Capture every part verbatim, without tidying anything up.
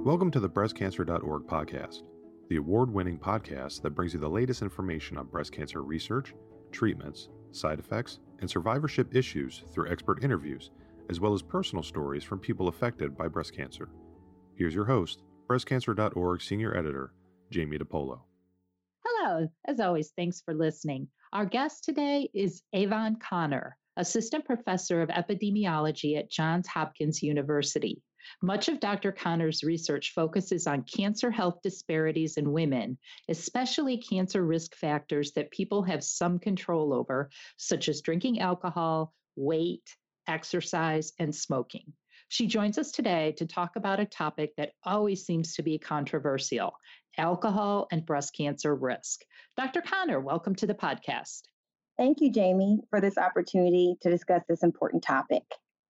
Welcome to the breast cancer dot org podcast, the award-winning podcast that brings you the latest information on breast cancer research, treatments, side effects, and survivorship issues through expert interviews, as well as personal stories from people affected by breast cancer. Here's your host, breast cancer dot org Senior Editor, Jamie DiPolo. Hello. As always, thanks for listening. Our guest today is Avon Connor, Assistant Professor of Epidemiology at Johns Hopkins University. Much of Doctor Connor's research focuses on cancer health disparities in women, especially cancer risk factors that people have some control over, such as drinking alcohol, weight, exercise, and smoking. She joins us today to talk about a topic that always seems to be controversial: alcohol and breast cancer risk. Doctor Connor, welcome to the podcast. Thank you, Jamie, for this opportunity to discuss this important topic.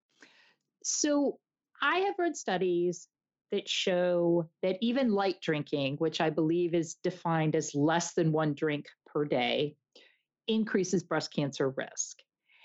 So, I have read studies that show that even light drinking, which I believe is defined as less than one drink per day, increases breast cancer risk.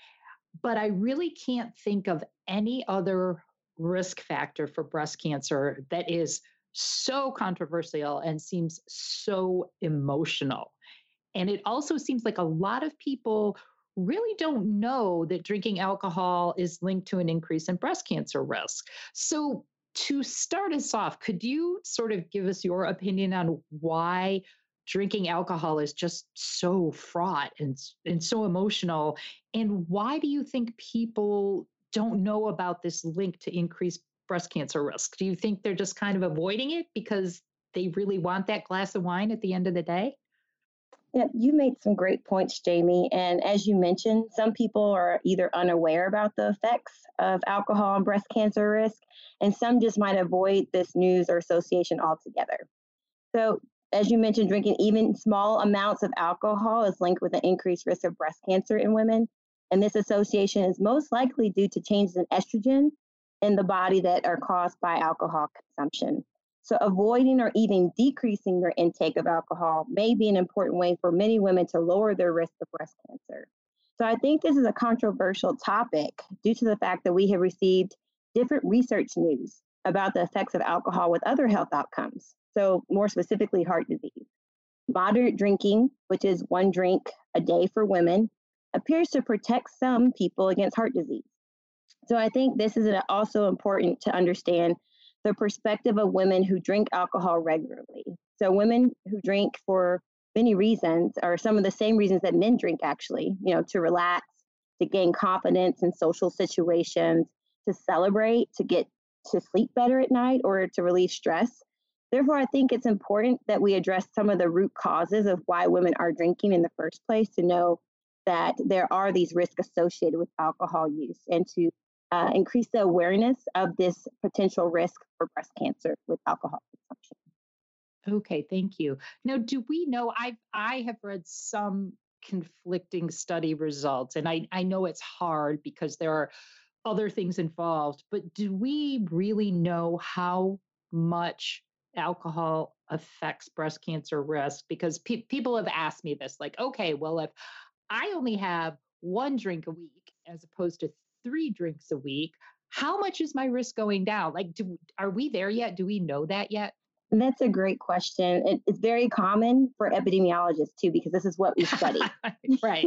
But I really can't think of any other risk factor for breast cancer that is so controversial and seems so emotional. And it also seems like a lot of people really don't know that drinking alcohol is linked to an increase in breast cancer risk. So to start us off, could you sort of give us your opinion on why drinking alcohol is just so fraught and, and so emotional? And why do you think people don't know about this link to increased breast cancer risk? Do you think they're just kind of avoiding it because they really want that glass of wine at the end of the day? Yeah, you made some great points, Jamie. And as you mentioned, some people are either unaware about the effects of alcohol on breast cancer risk, and some just might avoid this news or association altogether. So, as you mentioned, drinking even small amounts of alcohol is linked with an increased risk of breast cancer in women. And this association is most likely due to changes in estrogen in the body that are caused by alcohol consumption. So avoiding or even decreasing your intake of alcohol may be an important way for many women to lower their risk of breast cancer. So I think this is a controversial topic due to the fact that we have received different research news about the effects of alcohol with other health outcomes. So more specifically, heart disease. Moderate drinking, which is one drink a day for women, appears to protect some people against heart disease. So I think this is also important to understand the perspective of women who drink alcohol regularly. So women who drink for many reasons are some of the same reasons that men drink, actually, you know, to relax, to gain confidence in social situations, to celebrate, to get to sleep better at night, or to relieve stress. Therefore, I think it's important that we address some of the root causes of why women are drinking in the first place, to know that there are these risks associated with alcohol use, and to Uh, increase the awareness of this potential risk for breast cancer with alcohol consumption. Okay, thank you. Now, do we know, I've, I have read some conflicting study results, and I, I know it's hard because there are other things involved, but do we really know how much alcohol affects breast cancer risk? Because pe- people have asked me this, like, okay, well, if I only have one drink a week as opposed to three drinks a week, how much is my risk going down? Like, do, are we there yet? Do we know that yet? And that's a great question. It, it's very common for epidemiologists too, because this is what we study. Right.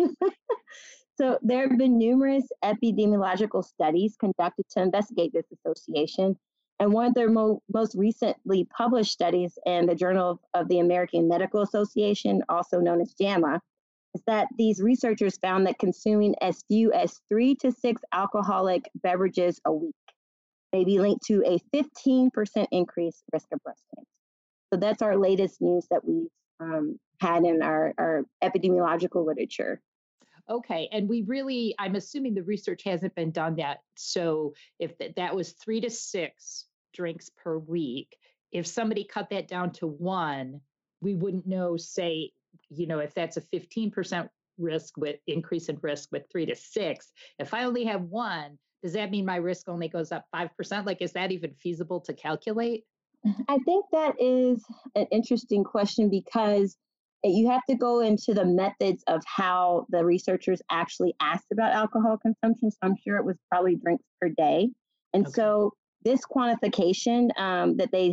So there have been numerous epidemiological studies conducted to investigate this association. And one of their mo- most recently published studies in the Journal of, of the American Medical Association, also known as JAMA, is that these researchers found that consuming as few as three to six alcoholic beverages a week may be linked to a fifteen percent increased risk of breast cancer. So that's our latest news that we've um, had in our, our epidemiological literature. Okay. And we really, I'm assuming the research hasn't been done yet. So if th- that was three to six drinks per week, if somebody cut that down to one, we wouldn't know, say, you know, if that's a fifteen percent risk with increase in risk with three to six, if I only have one, does that mean my risk only goes up five percent? Like, is that even feasible to calculate? I think that is an interesting question because you have to go into the methods of how the researchers actually asked about alcohol consumption. So I'm sure it was probably drinks per day. And Okay. so this quantification um, that they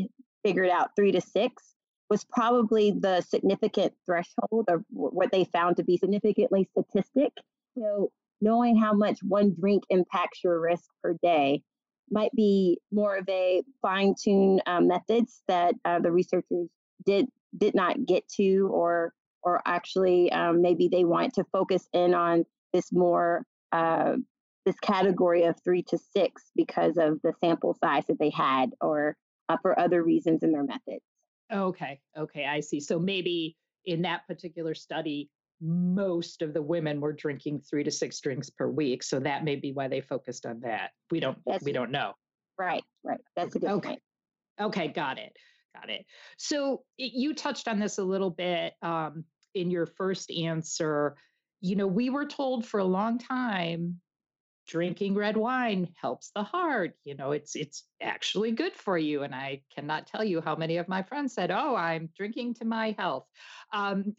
figured out three to six was probably the significant threshold of what they found to be significantly statistic. So knowing how much one drink impacts your risk per day might be more of a fine-tuned uh, methods that uh, the researchers did did not get to, or or actually um, maybe they want to focus in on this more uh, this category of three to six because of the sample size that they had, or uh, for other reasons in their methods. Okay. Okay. I see. So maybe in that particular study, most of the women were drinking three to six drinks per week. So that may be why they focused on that. We don't, That's we don't know. right, right. That's a good Okay. point. Okay. Got it. Got it. So it, you touched on this a little bit um, in your first answer. You know, we were told for a long time drinking red wine helps the heart. You know, it's it's actually good for you. And I cannot tell you how many of my friends said, "Oh, I'm drinking to my health." Um,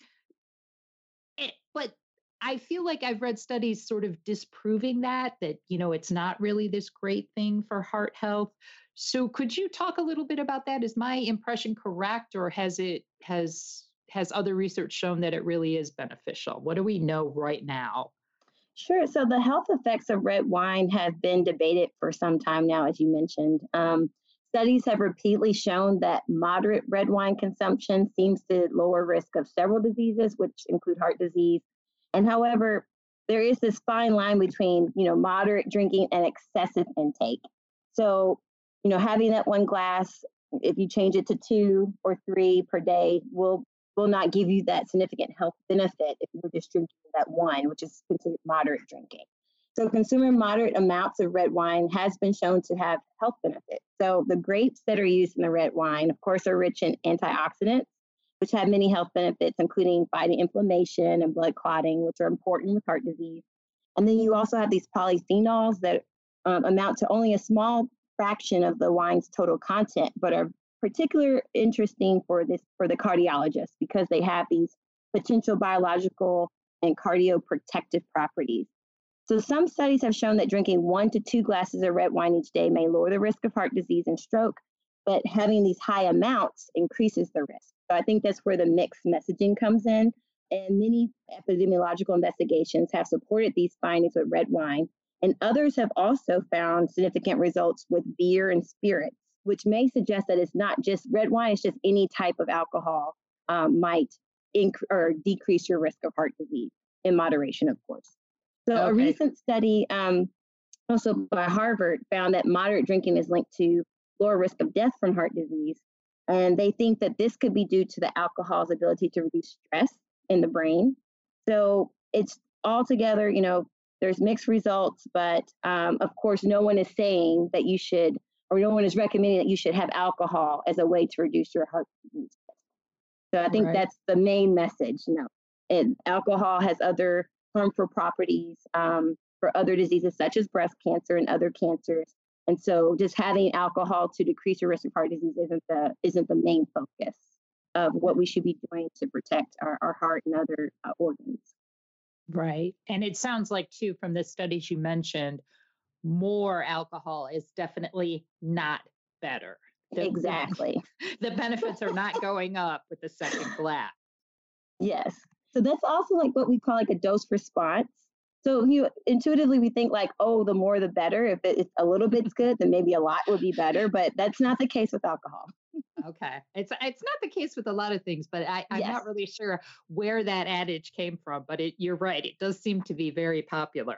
it- but I feel like I've read studies sort of disproving that, that, you know, it's not really this great thing for heart health. So could you talk a little bit about that? Is my impression correct, or has it has has other research shown that it really is beneficial? What do we know right now? Sure. So the health effects of red wine have been debated for some time now, as you mentioned. Um, studies have repeatedly shown that moderate red wine consumption seems to lower risk of several diseases, which include heart disease. And however, there is this fine line between, you know, moderate drinking and excessive intake. So, you know, having that one glass, if you change it to two or three per day, will will not give you that significant health benefit if you're just drinking that one, which is considered moderate drinking. So consuming moderate amounts of red wine has been shown to have health benefits. So the grapes that are used in the red wine, of course, are rich in antioxidants, which have many health benefits, including fighting inflammation and blood clotting, which are important with heart disease. And then you also have these polyphenols that um, amount to only a small fraction of the wine's total content, but are particular interesting for this for the cardiologist because they have these potential biological and cardioprotective properties. So some studies have shown that drinking one to two glasses of red wine each day may lower the risk of heart disease and stroke, but having these high amounts increases the risk. So I think that's where the mixed messaging comes in. And many epidemiological investigations have supported these findings with red wine. And others have also found significant results with beer and spirits, which may suggest that it's not just red wine, it's just any type of alcohol um, might inc- or decrease your risk of heart disease in moderation, of course. So a Okay. recent study um, also by Harvard found that moderate drinking is linked to lower risk of death from heart disease. And they think that this could be due to the alcohol's ability to reduce stress in the brain. So it's altogether, you know, there's mixed results, but um, of course, no one is saying that you should, or no one is recommending that you should have alcohol as a way to reduce your heart disease. So I think Right. that's the main message. You know, and alcohol has other harmful properties um, for other diseases such as breast cancer and other cancers. And so just having alcohol to decrease your risk of heart disease isn't the isn't the main focus of what we should be doing to protect our, our heart and other uh, organs. Right. And it sounds like, too, from the studies you mentioned, more alcohol is definitely not better. The, Exactly. the, the benefits are not going up with the second glass. Yes. So that's also like what we call like a dose response. So you intuitively we think like, oh, the more the better. If it, if a little bit's good, then maybe a lot would be better. But that's not the case with alcohol. Okay. It's it's not the case with a lot of things, but I, I'm Yes. not really sure where that adage came from. But it, you're right. It does seem to be very popular.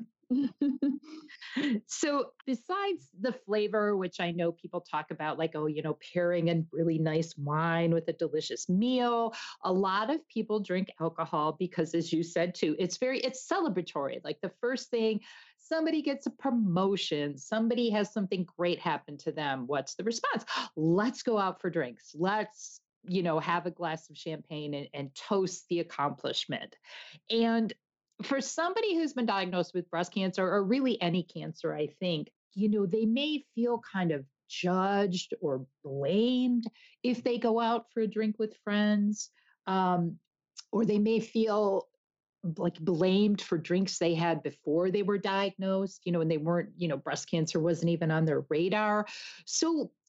So, besides the flavor, which I know people talk about, like, oh, you know, pairing a really nice wine with a delicious meal, a lot of people drink alcohol because, as you said too, it's very, it's celebratory. Like the first thing, somebody gets a promotion, somebody has something great happen to them. What's the response? Let's go out for drinks. Let's, you know, have a glass of champagne and, and toast the accomplishment. And for somebody who's been diagnosed with breast cancer or really any cancer, I think, you know, they may feel kind of judged or blamed if they go out for a drink with friends, um, or they may feel like blamed for drinks they had before they were diagnosed, you know, and they weren't, you know, breast cancer wasn't even on their radar. So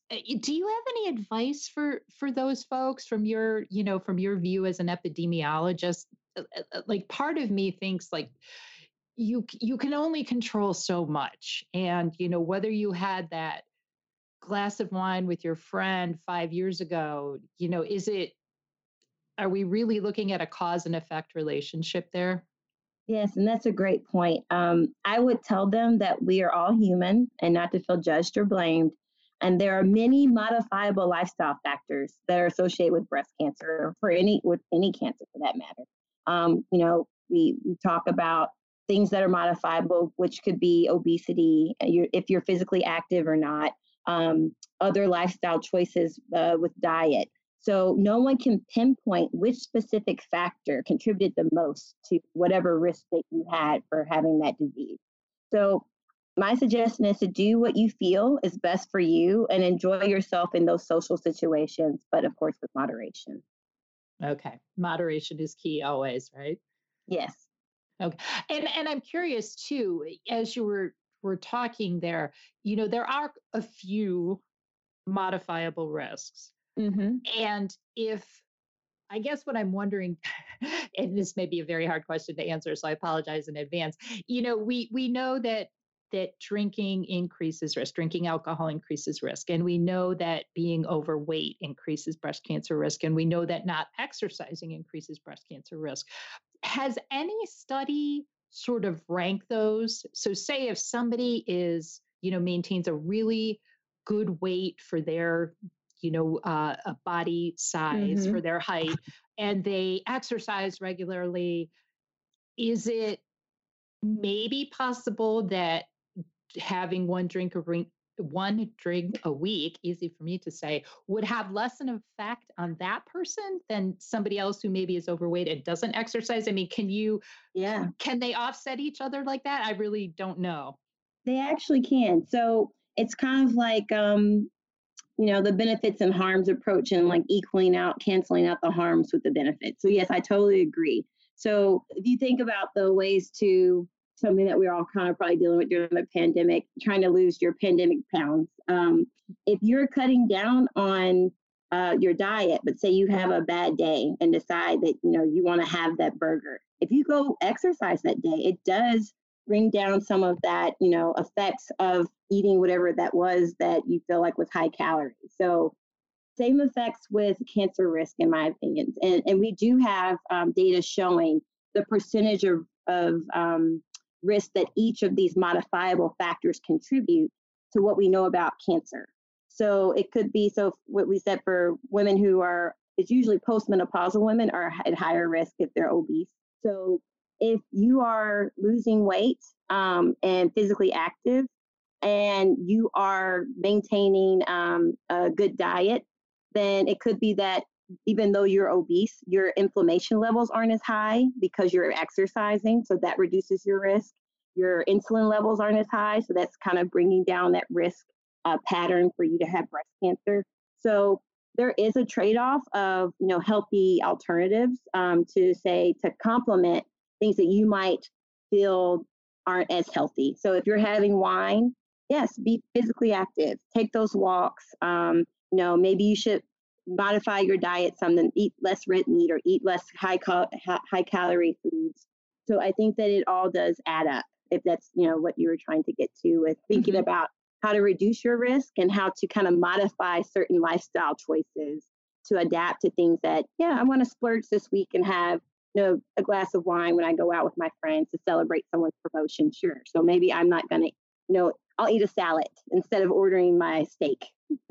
Uh, Do you have any advice for for those folks from your, you know, from your view as an epidemiologist? Uh, uh, uh, Like part of me thinks like you c- you can only control so much, and you know whether you had that glass of wine with your friend five years ago, you know, is it are we really looking at a cause and effect relationship there? Yes, and that's a great point. Um, I would tell them that we are all human and not to feel judged or blamed. And there are many modifiable lifestyle factors that are associated with breast cancer, or for any with any cancer for that matter. Um, you know, we, we talk about things that are modifiable, which could be obesity, uh, you're, if you're physically active or not, um, other lifestyle choices uh, with diet. So no one can pinpoint which specific factor contributed the most to whatever risk that you had for having that disease. So my suggestion is to do what you feel is best for you and enjoy yourself in those social situations, but of course with moderation. Okay, moderation is key always, right? Yes. Okay. And and I'm curious too, as you were were talking there, you know, there are a few modifiable risks. Hmm. And if I guess what I'm wondering, and this may be a very hard question to answer, so I apologize in advance. You know, we we know that that drinking increases risk, drinking alcohol increases risk, and we know that being overweight increases breast cancer risk, and we know that not exercising increases breast cancer risk. Has any study sort of ranked those? So, say if somebody is, you know, maintains a really good weight for their, you know, uh, a body size for Hmm. their height, and they exercise regularly, is it maybe possible that having one drink a ring, one drink a week, easy for me to say, would have less an effect on that person than somebody else who maybe is overweight and doesn't exercise? I mean, can you Yeah, can they offset each other like that? I really don't know. they actually can. So it's kind of like, um, you know, the benefits and harms approach and like equaling out, canceling out the harms with the benefits. So, yes, I totally agree. So, if you think about the ways to something that we're all kind of probably dealing with during the pandemic, trying to lose your pandemic pounds. Um, if you're cutting down on uh, your diet, but say you have a bad day and decide that you know you want to have that burger, if you go exercise that day, it does bring down some of that, you know, effects of eating whatever that was that you feel like was high calorie. So same effects with cancer risk, in my opinion. And, and we do have um, data showing the percentage of, of um, risk that each of these modifiable factors contribute to what we know about cancer. So it could be, so what we said for women who are, it's usually postmenopausal women are at higher risk if they're obese. So if you are losing weight um, and physically active, and you are maintaining um, a good diet, then it could be that even though you're obese, your inflammation levels aren't as high because you're exercising. So that reduces your risk. Your insulin levels aren't as high. So that's kind of bringing down that risk uh, pattern for you to have breast cancer. So there is a trade off of, you know, healthy alternatives um, to say to complement things that you might feel aren't as healthy. So if you're having wine, yes, be physically active, take those walks. Um, you know, maybe you should modify your diet some, then eat less red meat or eat less high cal- high calorie foods. So I think that it all does add up. If that's you know what you were trying to get to with thinking Hmm. about how to reduce your risk and how to kind of modify certain lifestyle choices to adapt to things that yeah I want to splurge this week and have you know a glass of wine when I go out with my friends to celebrate someone's promotion. Sure. So maybe I'm not going to you know I'll eat a salad instead of ordering my steak.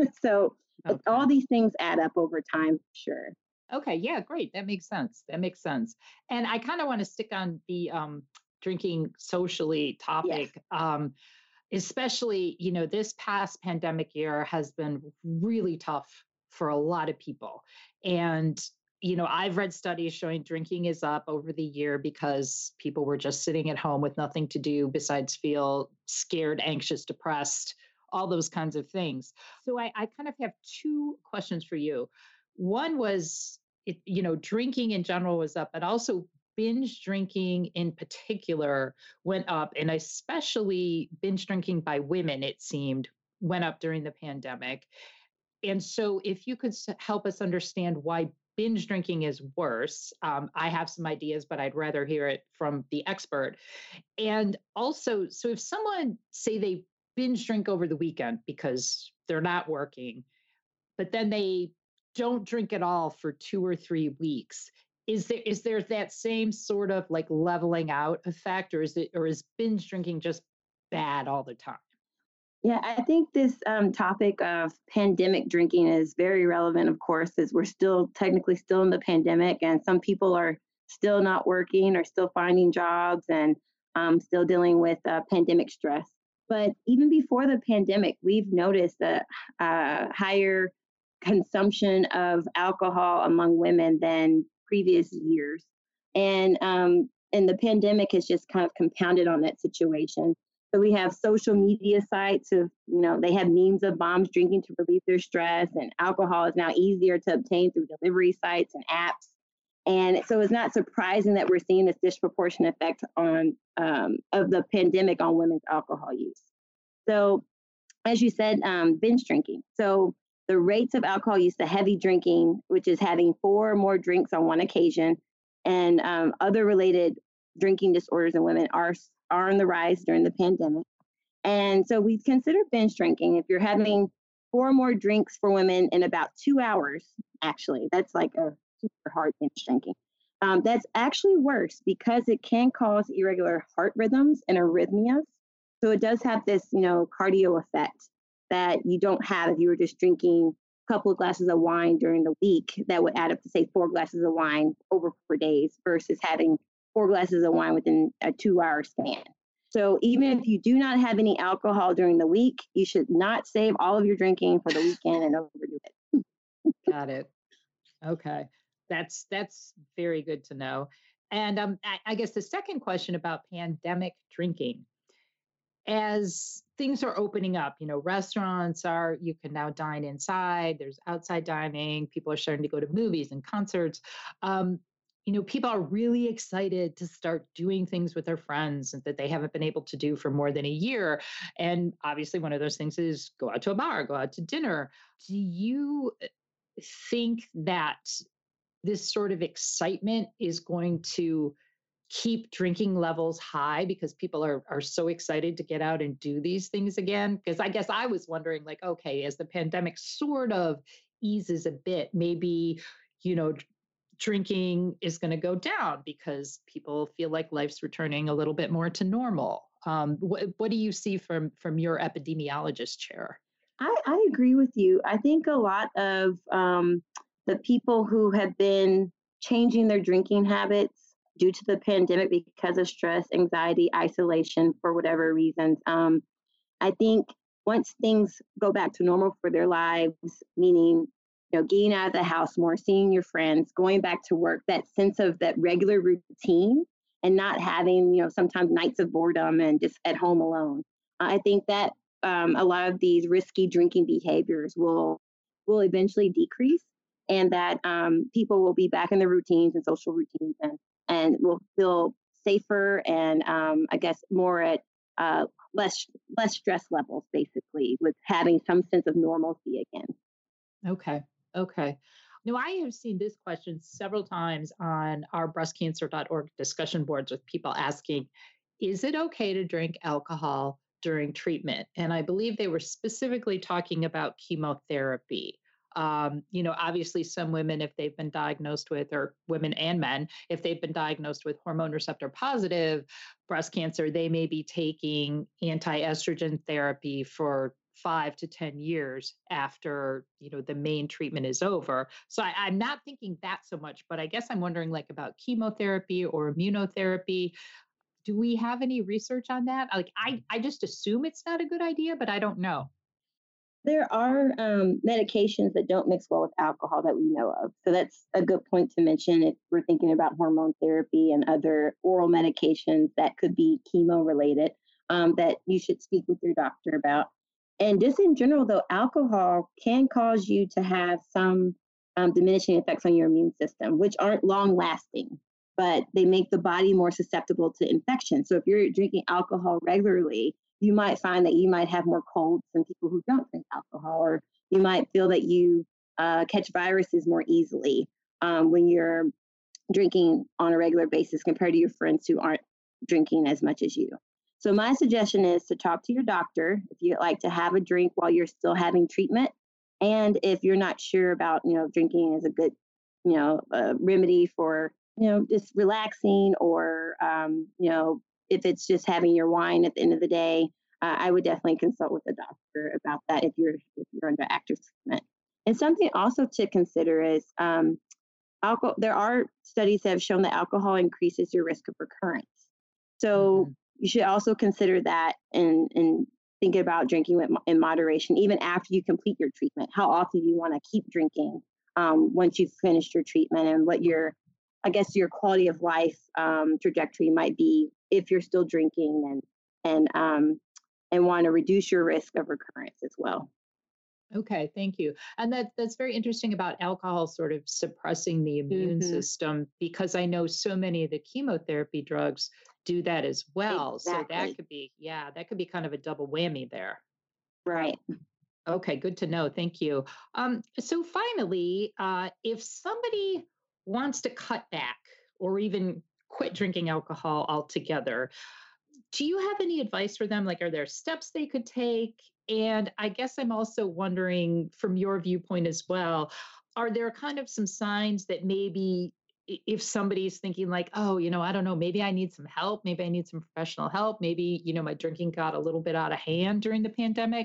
So all Okay. these things add up over time, sure. Okay. Yeah. Great. That makes sense. That makes sense. And I kind of want to stick on the um, drinking socially Yes. topic. Um, especially, you know, this past pandemic year has been really tough for a lot of people. And, you know, I've read studies showing drinking is up over the year because people were just sitting at home with nothing to do besides feel scared, anxious, depressed, all those kinds of things. So I, I kind of have two questions for you. One was, it, you know, drinking in general was up, but also binge drinking in particular went up, and especially binge drinking by women, it seemed, went up during the pandemic. And so if you could help us understand why binge drinking is worse, um, I have some ideas, but I'd rather hear it from the expert. And also, so if someone say they binge drink over the weekend because they're not working, but then they don't drink at all for two or three weeks, is there is there that same sort of like leveling out effect, or is it or is binge drinking just bad all the time? Yeah, I think this um, topic of pandemic drinking is very relevant, of course, as we're still technically still in the pandemic, and some people are still not working or still finding jobs and um, still dealing with uh, pandemic stress. But even before the pandemic, we've noticed a uh, higher consumption of alcohol among women than previous years, and um, and the pandemic has just kind of compounded on that situation. So we have social media sites of, you know, they have memes of moms drinking to relieve their stress, and alcohol is now easier to obtain through delivery sites and apps. And so it's not surprising that we're seeing this disproportionate effect on um, of the pandemic on women's alcohol use. So, as you said, um, binge drinking. So the rates of alcohol use, the heavy drinking, which is having four or more drinks on one occasion, and um, other related drinking disorders in women are are on the rise during the pandemic. And so we consider binge drinking if you're having four or more drinks for women in about two hours. Actually, that's like a super hard binge drinking. Um, that's actually worse because it can cause irregular heart rhythms and arrhythmias. So it does have this, you know, cardio effect that you don't have if you were just drinking a couple of glasses of wine during the week. That would add up to say four glasses of wine over four days versus having four glasses of wine within a two-hour span. So even if you do not have any alcohol during the week, you should not save all of your drinking for the weekend and overdo it. Got it. Okay. That's that's very good to know. And um, I, I guess the second question about pandemic drinking, as things are opening up, you know, restaurants are, you can now dine inside, there's outside dining, people are starting to go to movies and concerts. Um, you know, people are really excited to start doing things with their friends that they haven't been able to do for more than a year. And obviously, one of those things is go out to a bar, go out to dinner. Do you uh, think that this sort of excitement is going to keep drinking levels high because people are are so excited to get out and do these things again? Because I guess I was wondering, like, okay, as the pandemic sort of eases a bit, maybe, you know, d- drinking is going to go down because people feel like life's returning a little bit more to normal. Um, what, what do you see from from your epidemiologist chair? I, I agree with you. I think a lot of um, the people who have been changing their drinking habits due to the pandemic because of stress, anxiety, isolation, for whatever reasons, um, I think once things go back to normal for their lives, meaning, you know, getting out of the house more, seeing your friends, going back to work, that sense of that regular routine and not having, you know, sometimes nights of boredom and just at home alone. I think that um, a lot of these risky drinking behaviors will will eventually decrease, and that um, people will be back in their routines and social routines, and and will feel safer and um, I guess more at uh, less less stress levels, basically, with having some sense of normalcy again. Okay. Okay. Now, I have seen this question several times on our breast cancer dot org discussion boards with people asking, is it okay to drink alcohol during treatment? And I believe they were specifically talking about chemotherapy. Um, you know, obviously, some women, if they've been diagnosed with, or women and men, if they've been diagnosed with hormone receptor positive breast cancer, they may be taking anti-estrogen therapy for five to ten years after, you know, the main treatment is over. So I, I'm not thinking that so much, but I guess I'm wondering like about chemotherapy or immunotherapy. Do we have any research on that? Like I, I just assume it's not a good idea, but I don't know. There are um, medications that don't mix well with alcohol that we know of. So that's a good point to mention if we're thinking about hormone therapy and other oral medications that could be chemo related, um, that you should speak with your doctor about. And just in general, though, alcohol can cause you to have some um, diminishing effects on your immune system, which aren't long lasting, but they make the body more susceptible to infection. So if you're drinking alcohol regularly, you might find that you might have more colds than people who don't drink alcohol, or You might feel that you uh, catch viruses more easily um, when you're drinking on a regular basis compared to your friends who aren't drinking as much as you. So my suggestion is to talk to your doctor if you'd like to have a drink while you're still having treatment. And if you're not sure about, you know, drinking is a good, you know, uh, remedy for, you know, just relaxing or, um, you know, if it's just having your wine at the end of the day, uh, I would definitely consult with a doctor about that if you're if you're under active treatment. And something also to consider is um, alcohol. There are studies that have shown that alcohol increases your risk of recurrence. So mm-hmm. you should also consider that and and think about drinking with, in moderation, even after you complete your treatment. How often you want to keep drinking um, once you've finished your treatment, and what your, I guess, your quality of life um, trajectory might be if you're still drinking, and and um, and want to reduce your risk of recurrence as well. Okay, thank you. And that that's very interesting about alcohol sort of suppressing the immune mm-hmm. system, because I know so many of the chemotherapy drugs do that as well. Exactly. So that could be, yeah, that could be kind of a double whammy there. Right. Okay, good to know. Thank you. Um, so finally, uh, if somebody wants to cut back or even quit drinking alcohol altogether, do you have any advice for them? Like, are there steps they could take? And I guess I'm also wondering, from your viewpoint as well, are there kind of some signs that maybe if somebody's thinking like, oh, you know, I don't know, maybe I need some help, maybe I need some professional help, maybe, you know, my drinking got a little bit out of hand during the pandemic.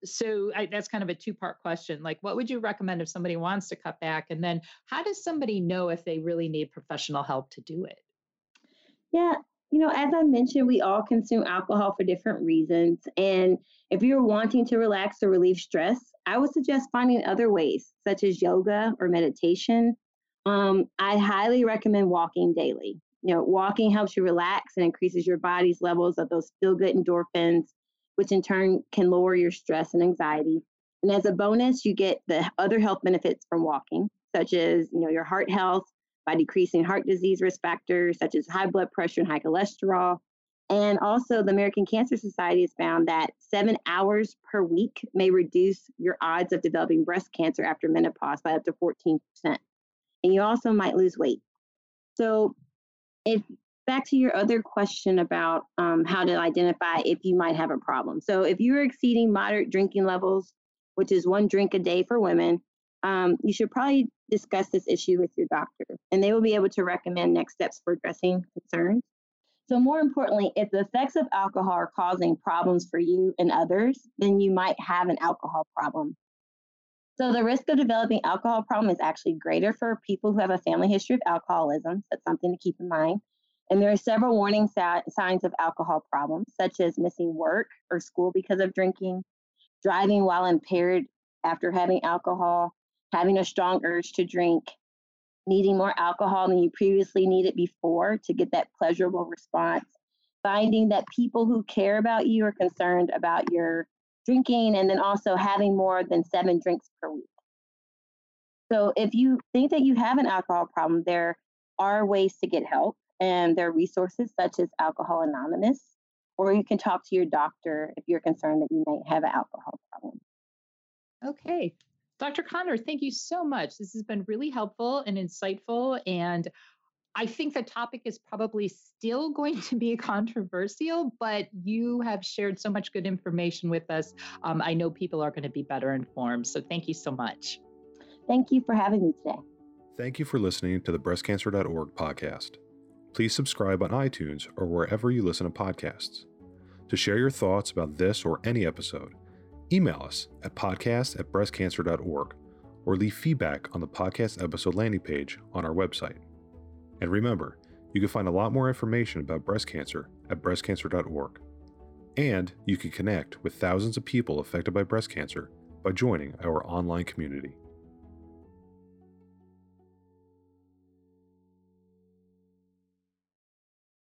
So I, that's kind of a two-part question. Like, what would you recommend if somebody wants to cut back? And then how does somebody know if they really need professional help to do it? Yeah. You know, as I mentioned, we all consume alcohol for different reasons. And if you're wanting to relax or relieve stress, I would suggest finding other ways, such as yoga or meditation. Um, I highly recommend walking daily. You know, walking helps you relax and increases your body's levels of those feel-good endorphins, which in turn can lower your stress and anxiety. And as a bonus, you get the other health benefits from walking, such as, you know, your heart health, by decreasing heart disease risk factors such as high blood pressure and high cholesterol. And also the American Cancer Society has found that seven hours per week may reduce your odds of developing breast cancer after menopause by up to fourteen percent. And you also might lose weight. So if back to your other question about um, how to identify if you might have a problem. So if you're exceeding moderate drinking levels, which is one drink a day for women, um, you should probably discuss this issue with your doctor, and they will be able to recommend next steps for addressing concerns. So more importantly, if the effects of alcohol are causing problems for you and others, then you might have an alcohol problem. So the risk of developing alcohol problem is actually greater for people who have a family history of alcoholism. That's something to keep in mind. And there are several warning sa- signs of alcohol problems, such as missing work or school because of drinking, driving while impaired after having alcohol, having a strong urge to drink, needing more alcohol than you previously needed before to get that pleasurable response, finding that people who care about you are concerned about your drinking, and then also having more than seven drinks per week. So if you think that you have an alcohol problem, there are ways to get help, and there are resources such as Alcohol Anonymous, or you can talk to your doctor if you're concerned that you may have an alcohol problem. Okay. Doctor Conner, thank you so much. This has been really helpful and insightful. And I think the topic is probably still going to be controversial, but you have shared so much good information with us. Um, I know people are going to be better informed. So thank you so much. Thank you for having me today. Thank you for listening to the breast cancer dot org podcast. Please subscribe on iTunes or wherever you listen to podcasts. To share your thoughts about this or any episode, email us at podcast at breast cancer dot org or leave feedback on the podcast episode landing page on our website. And remember, you can find a lot more information about breast cancer at breast cancer dot org. And you can connect with thousands of people affected by breast cancer by joining our online community.